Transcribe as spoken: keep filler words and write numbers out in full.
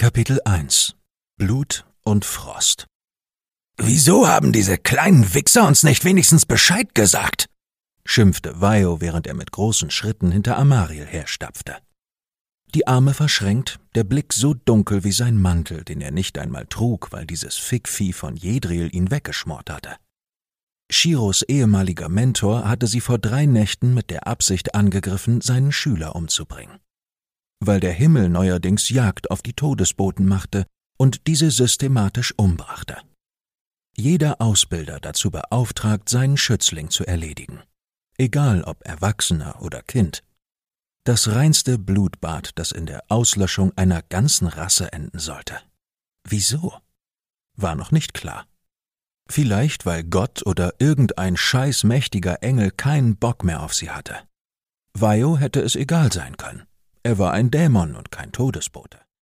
Kapitel eins Blut und Frost. »Wieso haben diese kleinen Wichser uns nicht wenigstens Bescheid gesagt?« schimpfte Vaio, während er mit großen Schritten hinter Amariel herstapfte. Die Arme verschränkt, der Blick so dunkel wie sein Mantel, den er nicht einmal trug, weil dieses Fickvieh von Jedril ihn weggeschmort hatte. Shiros ehemaliger Mentor hatte sie vor drei Nächten mit der Absicht angegriffen, seinen Schüler umzubringen. Weil der Himmel neuerdings Jagd auf die Todesboten machte und diese systematisch umbrachte. Jeder Ausbilder dazu beauftragt, seinen Schützling zu erledigen. Egal ob Erwachsener oder Kind. Das reinste Blutbad, das in der Auslöschung einer ganzen Rasse enden sollte. Wieso? War noch nicht klar. Vielleicht, weil Gott oder irgendein scheißmächtiger Engel keinen Bock mehr auf sie hatte. Vaio hätte es egal sein können. Er war ein Dämon und kein Todesbote.